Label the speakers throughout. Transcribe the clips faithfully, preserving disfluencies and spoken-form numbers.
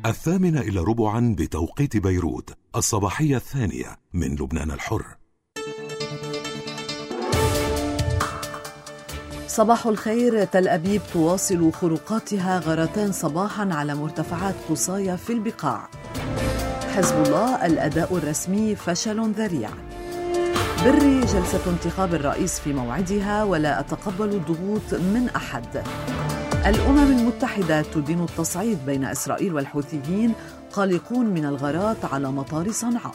Speaker 1: الثامنة إلى ربعا بتوقيت بيروت، الصباحية الثانية من لبنان الحر.
Speaker 2: صباح الخير. تل أبيب تواصل خروقاتها غارتان صباحا على مرتفعات قصايا في البقاع. حزب الله الأداء الرسمي فشل ذريع. بري جلسة انتخاب الرئيس في موعدها ولا أتقبل الضغوط من أحد. الأمم المتحدة تدين التصعيد بين إسرائيل والحوثيين، قلقون من الغارات على مطار صنعاء.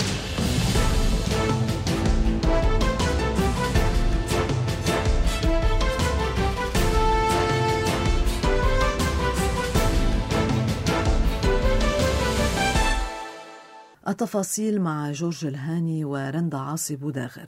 Speaker 2: التفاصيل مع جورج الهاني ورندا عاصي بوداغر.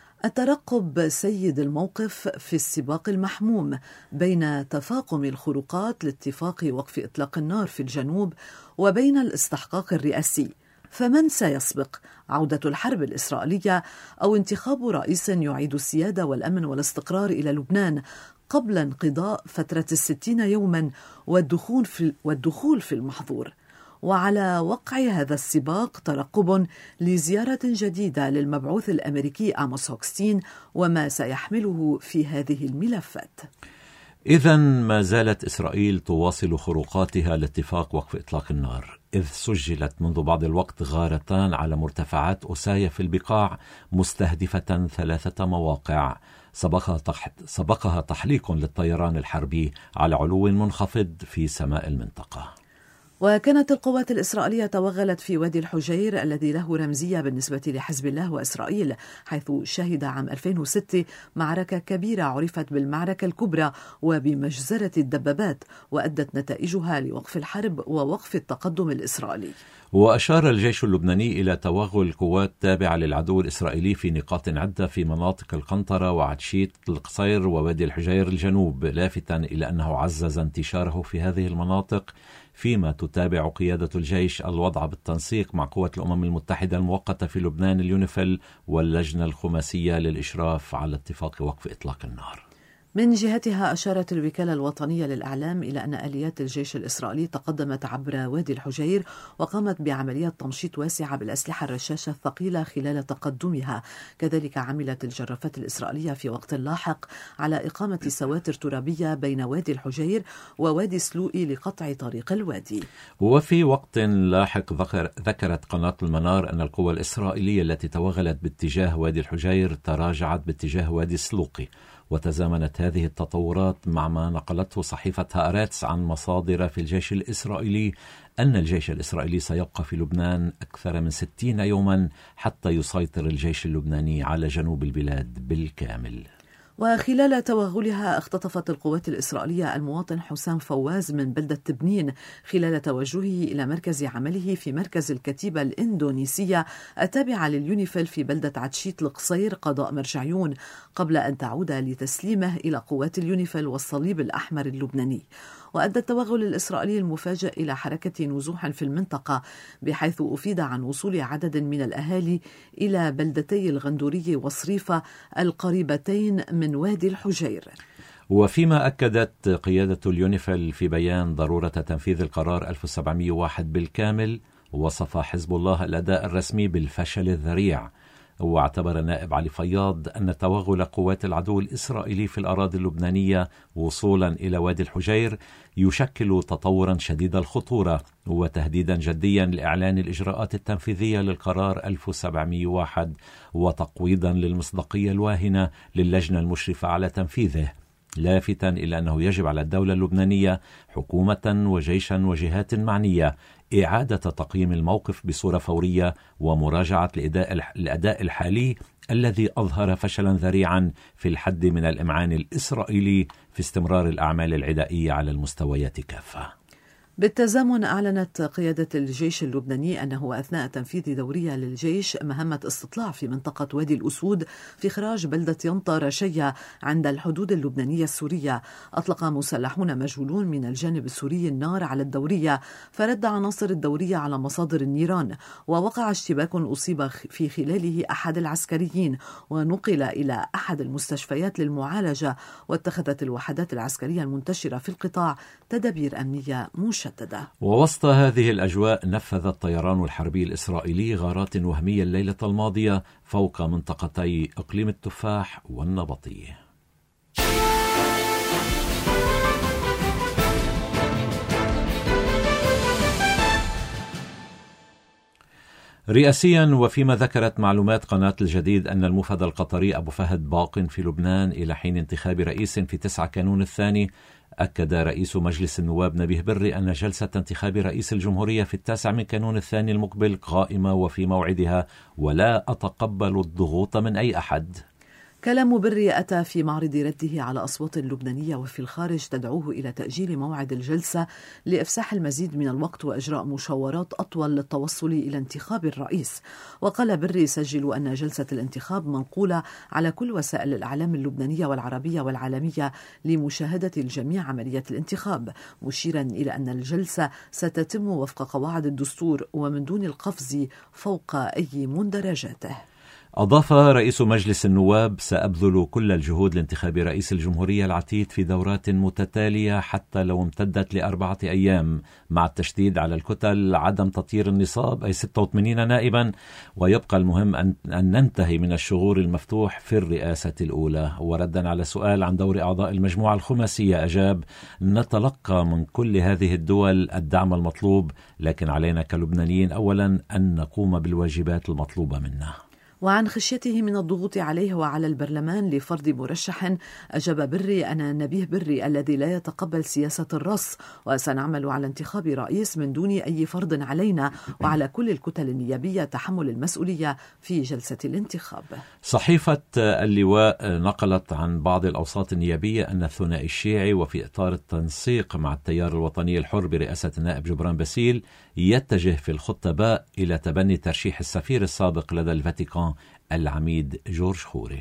Speaker 2: الترقب سيد الموقف في السباق المحموم بين تفاقم الخروقات لاتفاق وقف إطلاق النار في الجنوب وبين الاستحقاق الرئاسي، فمن سيسبق؟ عودة الحرب الإسرائيلية أو انتخاب رئيس يعيد السيادة والأمن والاستقرار إلى لبنان قبل انقضاء فترة الستين يوما والدخول في, والدخول في المحظور؟ وعلى وقع هذا السباق ترقب لزيارة جديدة للمبعوث الأمريكي آموس هوكستين وما سيحمله في هذه الملفات.
Speaker 3: إذن ما زالت إسرائيل تواصل خروقاتها لاتفاق وقف إطلاق النار، إذ سجلت منذ بعض الوقت غارتان على مرتفعات أسايا في البقاع مستهدفة ثلاثة مواقع سبقها, تح... سبقها تحليق للطيران الحربي على علو منخفض في سماء المنطقة.
Speaker 2: وكانت القوات الإسرائيلية توغلت في وادي الحجير الذي له رمزية بالنسبة لحزب الله وإسرائيل، حيث شهد عام ألفين وستة معركة كبيرة عرفت بالمعركة الكبرى وبمجزرة الدبابات، وأدت نتائجها لوقف الحرب ووقف التقدم الإسرائيلي.
Speaker 3: وأشار الجيش اللبناني إلى توغل قوات تابعة للعدو الإسرائيلي في نقاط عدة في مناطق القنطرة وعدشيت القصير ووادي الحجير الجنوب، لافتا إلى أنه عزز انتشاره في هذه المناطق، فيما تتابع قيادة الجيش الوضع بالتنسيق مع قوات الأمم المتحدة المؤقتة في لبنان اليونيفيل واللجنة الخماسية للإشراف على اتفاق وقف إطلاق النار.
Speaker 2: من جهتها أشارت الوكالة الوطنية للإعلام إلى أن آليات الجيش الإسرائيلي تقدمت عبر وادي الحجير وقامت بعمليات تمشيط واسعة بالأسلحة الرشاشة الثقيلة خلال تقدمها. كذلك عملت الجرافات الإسرائيلية في وقت لاحق على إقامة سواتر ترابية بين وادي الحجير ووادي سلوئي لقطع طريق الوادي.
Speaker 3: وفي وقت لاحق ذكر ذكرت قناة المنار أن القوى الإسرائيلية التي توغلت باتجاه وادي الحجير تراجعت باتجاه وادي سلوقي، وتزامنت هذه التطورات مع ما نقلته صحيفة هآرتس عن مصادر في الجيش الإسرائيلي أن الجيش الإسرائيلي سيبقى في لبنان أكثر من ستين يوما حتى يسيطر الجيش اللبناني على جنوب البلاد بالكامل.
Speaker 2: وخلال توغلها اختطفت القوات الإسرائيلية المواطن حسام فواز من بلدة تبنين خلال توجهه إلى مركز عمله في مركز الكتيبة الإندونيسية التابعة لليونيفيل في بلدة عدشيت القصير قضاء مرجعيون، قبل أن تعود لتسليمه إلى قوات اليونيفيل والصليب الأحمر اللبناني. وأدى التوغل الإسرائيلي المفاجئ إلى حركة نزوح في المنطقة، بحيث أفيد عن وصول عدد من الأهالي إلى بلدتي الغندورية وصريفة القريبتين من وادي الحجير.
Speaker 3: وفيما أكدت قيادة اليونيفيل في بيان ضرورة تنفيذ القرار ألف وسبعمئة وواحد بالكامل، وصف حزب الله الأداء الرسمي بالفشل الذريع. واعتبر النائب علي فياض أن توغل قوات العدو الإسرائيلي في الأراضي اللبنانية وصولا إلى وادي الحجير يشكل تطورا شديد الخطورة وتهديدا جديا لإعلان الإجراءات التنفيذية للقرار ألف وسبعمئة وواحد وتقويضا للمصداقية الواهنة للجنة المشرفة على تنفيذه، لافتا إلى أنه يجب على الدولة اللبنانية حكومة وجيشا وجهات معنية إعادة تقييم الموقف بصورة فورية ومراجعة الأداء الحالي الذي أظهر فشلا ذريعا في الحد من الإمعان الإسرائيلي في استمرار الأعمال العدائية على المستويات كافة.
Speaker 2: بالتزامن أعلنت قيادة الجيش اللبناني أنه أثناء تنفيذ دورية للجيش مهمة استطلاع في منطقة وادي الأسود في خراج بلدة ينطا رشية عند الحدود اللبنانية السورية، أطلق مسلحون مجهولون من الجانب السوري النار على الدورية، فرد عناصر الدورية على مصادر النيران، ووقع اشتباك أصيب في خلاله أحد العسكريين ونقل إلى أحد المستشفيات للمعالجة، واتخذت الوحدات العسكرية المنتشرة في القطاع تدابير أمنية مشابهة. مشددة.
Speaker 3: ووسط هذه الأجواء نفذ الطيران الحربي الإسرائيلي غارات وهمية الليلة الماضية فوق منطقتي إقليم التفاح والنبطية. رئاسيا، وفيما ذكرت معلومات قناة الجديد أن المفد القطري أبو فهد باق في لبنان إلى حين انتخاب رئيس في تسعة كانون الثاني، أكد رئيس مجلس النواب نبيه بري أن جلسة انتخاب رئيس الجمهورية في التاسع من كانون الثاني المقبل قائمة وفي موعدها، ولا أتقبل الضغوط من أي أحد.
Speaker 2: كلام بري أتى في معرض رده على أصوات لبنانية وفي الخارج تدعوه إلى تأجيل موعد الجلسة لإفساح المزيد من الوقت وإجراء مشاورات أطول للتوصل إلى انتخاب الرئيس. وقال بري: سجلوا أن جلسة الانتخاب منقولة على كل وسائل الإعلام اللبنانية والعربية والعالمية لمشاهدة الجميع عملية الانتخاب، مشيرا إلى أن الجلسة ستتم وفق قواعد الدستور ومن دون القفز فوق أي مندرجاته.
Speaker 3: أضاف رئيس مجلس النواب: سأبذل كل الجهود لانتخاب رئيس الجمهورية العتيد في دورات متتالية حتى لو امتدت لأربعة أيام، مع التشديد على الكتل، عدم تطيير النصاب أي ستة وثمانين نائبا، ويبقى المهم أن, أن ننتهي من الشغور المفتوح في الرئاسة الأولى. وردا على سؤال عن دور أعضاء المجموعة الخماسية أجاب: نتلقى من كل هذه الدول الدعم المطلوب، لكن علينا كلبنانيين أولا أن نقوم بالواجبات المطلوبة منا.
Speaker 2: وعن خشيته من الضغوط عليه وعلى البرلمان لفرض مرشح، أجاب بري: أنا نبيه بري الذي لا يتقبل سياسة الرص، وسنعمل على انتخاب رئيس من دون أي فرض علينا، وعلى كل الكتل النيابية تحمل المسؤولية في جلسة الانتخاب.
Speaker 3: صحيفة اللواء نقلت عن بعض الأوساط النيابية أن الثنائي الشيعي، وفي إطار التنسيق مع التيار الوطني الحر برئاسة النائب جبران باسيل، يتجه في الخطة باء إلى تبني ترشيح السفير السابق لدى الفاتيكان العميد جورج خوري.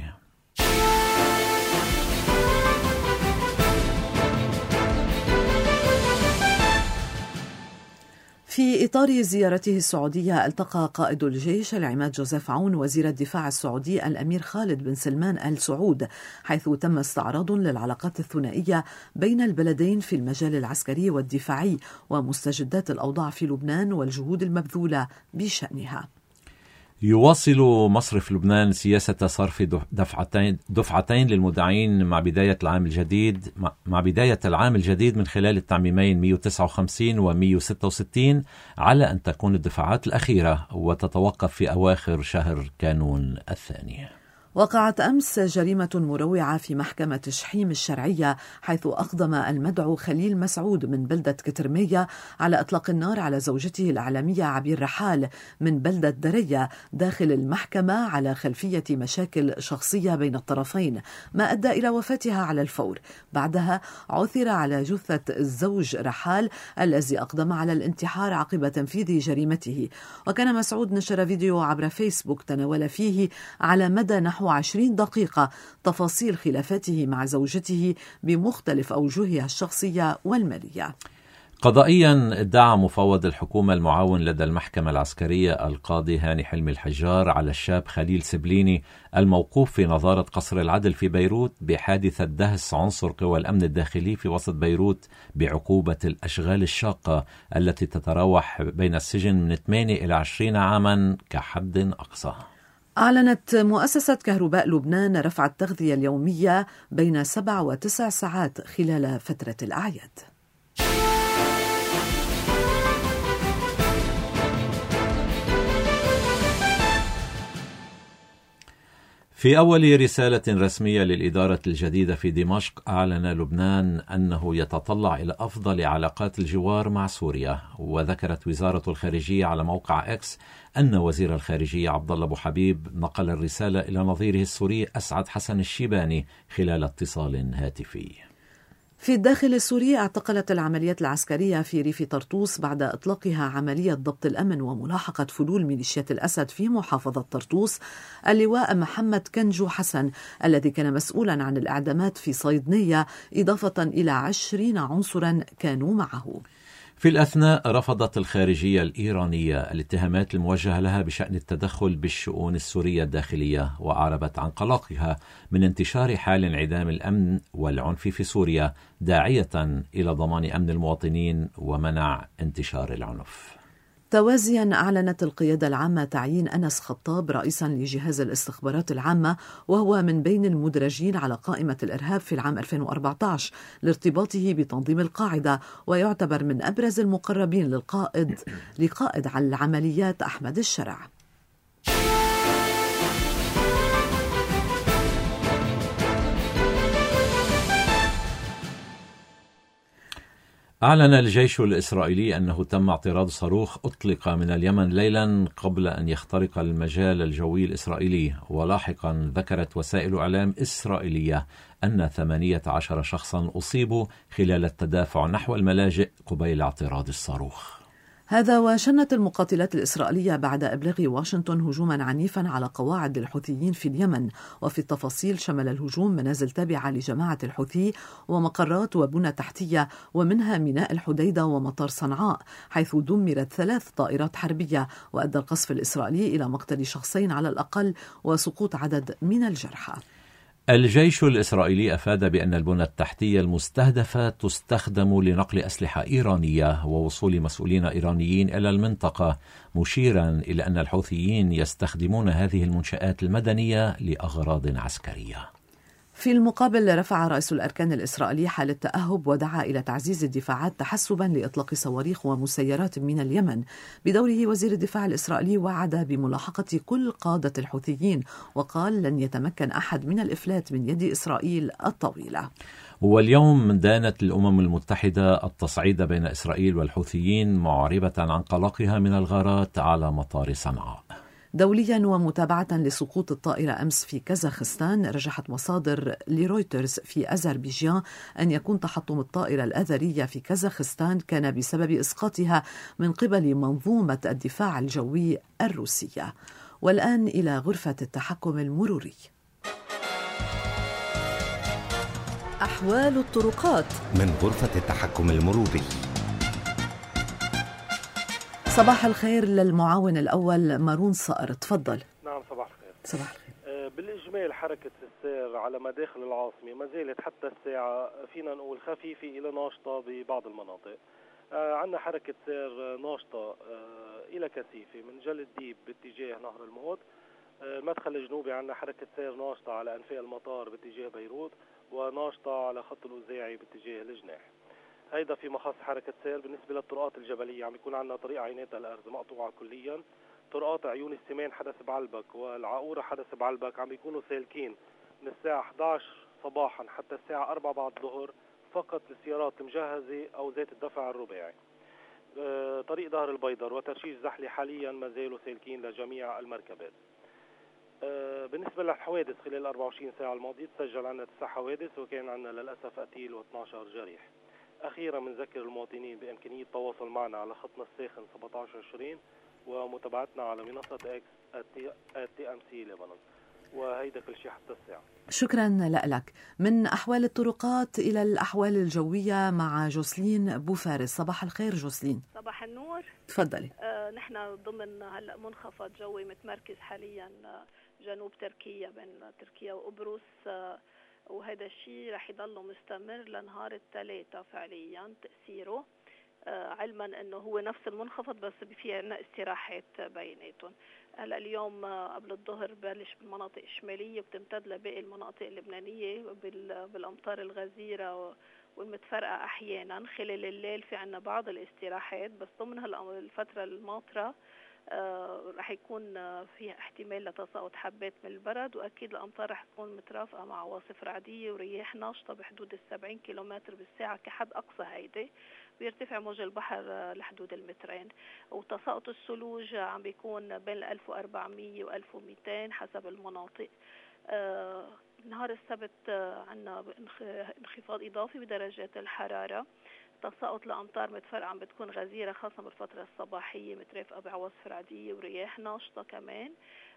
Speaker 2: في إطار زيارته السعودية، التقى قائد الجيش العماد جوزيف عون وزير الدفاع السعودي الأمير خالد بن سلمان آل سعود، حيث تم استعراض للعلاقات الثنائية بين البلدين في المجال العسكري والدفاعي ومستجدات الأوضاع في لبنان والجهود المبذولة بشأنها.
Speaker 3: يواصل مصرف لبنان سياسة صرف دفعتين دفعتين للمودعين مع بداية العام الجديد مع بداية العام الجديد من خلال التعميمين مئة وتسعة وخمسين و مئة وستة وستين، على أن تكون الدفعات الأخيرة وتتوقف في أواخر شهر كانون الثاني.
Speaker 2: وقعت أمس جريمة مروعة في محكمة شحيم الشرعية، حيث أقدم المدعو خليل مسعود من بلدة كترمية على إطلاق النار على زوجته الإعلامية عبير رحال من بلدة درية داخل المحكمة على خلفية مشاكل شخصية بين الطرفين، ما أدى إلى وفاتها على الفور. بعدها عثر على جثة الزوج رحال الذي أقدم على الانتحار عقب تنفيذ جريمته. وكان مسعود نشر فيديو عبر فيسبوك تناول فيه على مدى نحو عشرين دقيقة تفاصيل خلافاته مع زوجته بمختلف أوجهها الشخصية والمالية.
Speaker 3: قضائيا، ادعى مفوض الحكومة المعاون لدى المحكمة العسكرية القاضي هاني حلمي الحجار على الشاب خليل سبليني الموقوف في نظارة قصر العدل في بيروت بحادثة دهس عنصر قوى الأمن الداخلي في وسط بيروت بعقوبة الأشغال الشاقة التي تتراوح بين السجن من ثمانية إلى عشرين عاما كحد أقصى.
Speaker 2: أعلنت مؤسسة كهرباء لبنان رفع التغذية اليومية بين سبع وتسع ساعات خلال فترة الأعياد.
Speaker 3: في أول رسالة رسمية للإدارة الجديدة في دمشق، أعلن لبنان أنه يتطلع إلى أفضل علاقات الجوار مع سوريا. وذكرت وزارة الخارجية على موقع إكس أن وزير الخارجية عبد الله أبو حبيب نقل الرسالة إلى نظيره السوري أسعد حسن الشيباني خلال اتصال هاتفي.
Speaker 2: في الداخل السوري، اعتقلت العمليات العسكرية في ريف طرطوس بعد إطلاقها عملية ضبط الأمن وملاحقة فلول ميليشيات الأسد في محافظة طرطوس اللواء محمد كنجو حسن الذي كان مسؤولا عن الإعدامات في صيدنية، إضافة إلى عشرين عنصرا كانوا معه.
Speaker 3: في الأثناء رفضت الخارجية الإيرانية الاتهامات الموجهة لها بشأن التدخل بالشؤون السورية الداخلية، وأعربت عن قلقها من انتشار حال انعدام الأمن والعنف في سوريا، داعية إلى ضمان أمن المواطنين ومنع انتشار العنف.
Speaker 2: توازيا أعلنت القيادة العامة تعيين أنس خطاب رئيسا لجهاز الاستخبارات العامة، وهو من بين المدرجين على قائمة الإرهاب في العام ألفين وأربعة عشر لارتباطه بتنظيم القاعدة، ويعتبر من أبرز المقربين للقائد لقائد على العمليات أحمد الشرع.
Speaker 3: أعلن الجيش الإسرائيلي أنه تم اعتراض صاروخ أطلق من اليمن ليلا قبل أن يخترق المجال الجوي الإسرائيلي، ولاحقا ذكرت وسائل إعلام إسرائيلية أن ثمانية عشر شخصا أصيبوا خلال التدافع نحو الملاجئ قبيل اعتراض الصاروخ.
Speaker 2: هذا وشنت المقاتلات الإسرائيلية بعد إبلاغ واشنطن هجوما عنيفا على قواعد للحوثيين في اليمن. وفي التفاصيل شمل الهجوم منازل تابعة لجماعة الحوثي ومقرات وبنى تحتية، ومنها ميناء الحديدة ومطار صنعاء، حيث دمرت ثلاث طائرات حربية، وأدى القصف الإسرائيلي إلى مقتل شخصين على الأقل وسقوط عدد من الجرحى.
Speaker 3: الجيش الإسرائيلي أفاد بأن البنى التحتية المستهدفة تستخدم لنقل أسلحة إيرانية ووصول مسؤولين إيرانيين إلى المنطقة، مشيرا إلى أن الحوثيين يستخدمون هذه المنشآت المدنية لأغراض عسكرية.
Speaker 2: في المقابل رفع رئيس الأركان الإسرائيلي حالة تأهب ودعا إلى تعزيز الدفاعات تحسبا لإطلاق صواريخ ومسيرات من اليمن. بدوره وزير الدفاع الإسرائيلي وعد بملاحقة كل قادة الحوثيين، وقال لن يتمكن أحد من الإفلات من يد إسرائيل الطويلة.
Speaker 3: واليوم دانت الأمم المتحدة التصعيد بين إسرائيل والحوثيين، معربة عن قلقها من الغارات على مطار صنعاء.
Speaker 2: دوليا ومتابعة لسقوط الطائرة أمس في كازاخستان، رجحت مصادر لرويترز في أذربيجان أن يكون تحطم الطائرة الأذرية في كازاخستان كان بسبب إسقاطها من قبل منظومة الدفاع الجوي الروسية. والآن إلى غرفة التحكم المروري. أحوال الطرقات
Speaker 4: من غرفة التحكم المروري.
Speaker 2: صباح الخير للمعاون الأول مارون صقر، تفضل.
Speaker 5: نعم صباح الخير.
Speaker 2: صباح الخير.
Speaker 5: آه بالإجمال حركة السير على مداخل العاصمة ما زالت حتى الساعة فينا نقول خفيفة إلى ناشطة ببعض المناطق. آه عندنا حركة سير ناشطة آه إلى كثيفة من جل الديب باتجاه نهر الموت. آه المدخل الجنوبي عندنا حركة سير ناشطة على أنفاق المطار باتجاه بيروت، وناشطة على خط الوزاعي باتجاه الجناح. هيدا في مخص حركة سير. بالنسبة للطرقات الجبلية عم يكون عندنا طريق عينات الأرز مقطوعة كليا، طرقات عيون السمان حدث بعلبك والعقورة حدث بعلبك عم بيكونوا سالكين من الساعة إحدى عشر صباحا حتى الساعة أربعة بعد الظهر فقط للسيارات المجهزة أو ذات الدفع الرباعي. أه طريق ظهر البيضر وترشيش زحلي حاليا ما زالوا سالكين لجميع المركبات. أه بالنسبة للحوادث خلال الأربع وعشرين ساعة الماضية تسجل عندنا تسع حوادث، وكان عندنا للأسف قتيل واثني عشر جريح. أخيرا بنذكر المواطنين بإمكانية التواصل معنا على خطنا الساخن سبعة عشر عشرين ومتابعتنا على منصة اكس تي ام سي لبنان. وهيدا كل شيء حتى الساعة.
Speaker 2: شكرا لك. من أحوال الطرقات إلى الأحوال الجوية مع جوسلين بوفارس. صباح الخير جوسلين.
Speaker 6: صباح النور.
Speaker 2: تفضلي.
Speaker 6: آه نحن ضمن هلا منخفض جوي متمركز حاليا جنوب تركيا بين تركيا وقبرص، آه وهذا الشيء رح يضل مستمر لنهار الثلاثاء فعليا تأثيره، آه علما انه هو نفس المنخفض بس في عنا استراحات بيناتهم. هلا اليوم آه قبل الظهر بلش بالمناطق الشماليه وبتمتد لباقي المناطق اللبنانيه بالامطار الغزيره والمتفرقه احيانا. خلال الليل في عنا بعض الاستراحات، بس ضمن هالفتره الماطره آه رح يكون آه فيها احتمال لتساقط حبات من البرد، واكيد الامطار رح تكون مترافقه مع عواصف رعديه ورياح ناشطه بحدود السبعين كيلومتر بالساعه كحد اقصى. هيدي بيرتفع موج البحر آه لحدود المترين. وتساقط الثلوج آه عم بيكون بين ألف وأربعمية وألف ومئتين حسب المناطق. آه نهار السبت آه عندنا انخفاض اضافي بدرجات الحراره. تساقط الأمطار متفرقة عم بتكون غزيرة خاصة بالفترة الصباحية مترافقة بعواصف رعدية ورياح ناشطة كمان.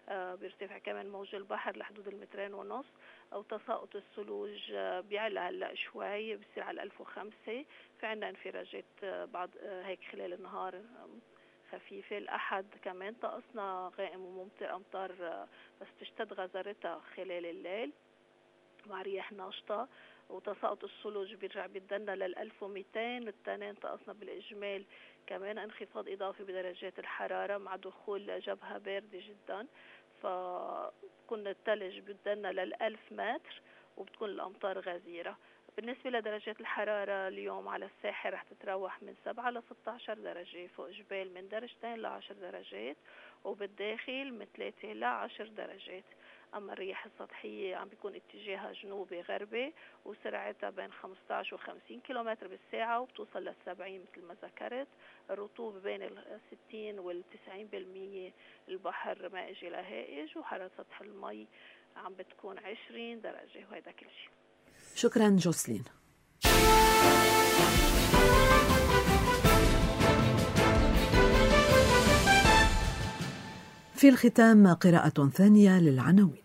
Speaker 6: بيرتفع كمان موج البحر لحدود المترين ونص، أو تساقط الثلوج بيعلى هلا شوي بصير على ألف وخمسة. في عنا انفراجات بعض هيك خلال النهار خفيفة. الأحد كمان طقسنا غائم وممطر، أمطار بس تشتد غزارتها خلال الليل مع رياح ناشطة، وتساقط الثلوج بيرجع بيدنا لل ألف ومئتين. التنين طقسنا بالإجمال كمان انخفاض إضافي بدرجات الحرارة مع دخول جبهة باردة جدا، فكون الثلج بيدنا للألف متر وبتكون الأمطار غزيرة. بالنسبة لدرجات الحرارة اليوم على الساحل رح تتراوح من سبعة ل ستة عشر درجة، فوق جبال من درجتين ل عشر درجات، وبالداخل من ثلاثة ل عشر درجات. أما الرياح السطحية عم بيكون اتجاهها جنوبي غربي وسرعتها بين خمسة عشر و خمسين كيلومتر بالساعة وبتوصل للسبعين مثل ما ذكرت. الرطوبة بين الستين والتسعين بالمية، البحر مائج إلى هائج، وحرارة سطح المي عم بتكون عشرين درجة. وهذا كل شيء.
Speaker 2: شكرا جوسلين. في الختام قراءة ثانية للعناوين.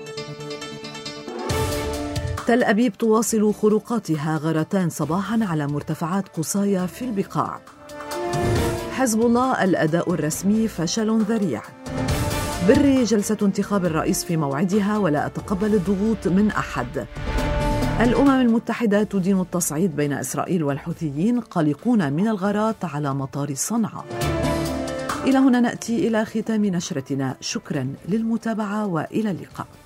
Speaker 2: تل أبيب تواصل خروقاتها، غارتان صباحا على مرتفعات قصايا في البقاع. حزب الله الأداء الرسمي فشل ذريع. بري جلسة انتخاب الرئيس في موعدها ولا أتقبل الضغوط من أحد. الأمم المتحدة تدين التصعيد بين إسرائيل والحوثيين، قلقون من الغارات على مطار صنعاء. إلى هنا نأتي إلى ختام نشرتنا. شكرا للمتابعة وإلى اللقاء.